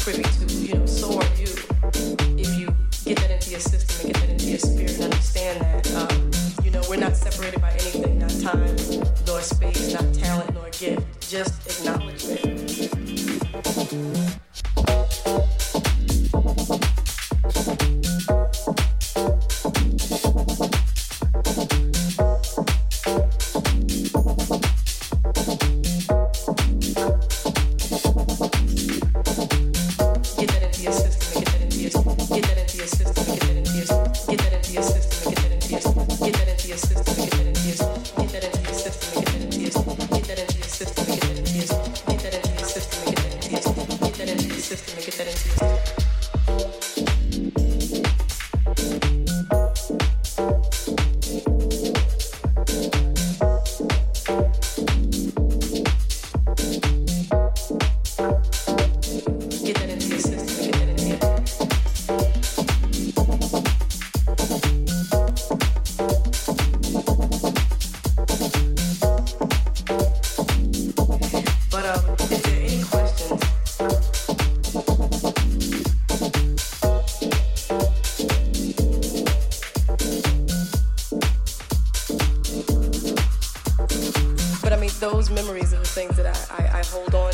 privy to, so are you. If you get that into your system and get that into your spirit and understand that, we're not separated by anything, not time, nor space, not talent, nor gift, just acknowledgement. Those memories are the things that I hold on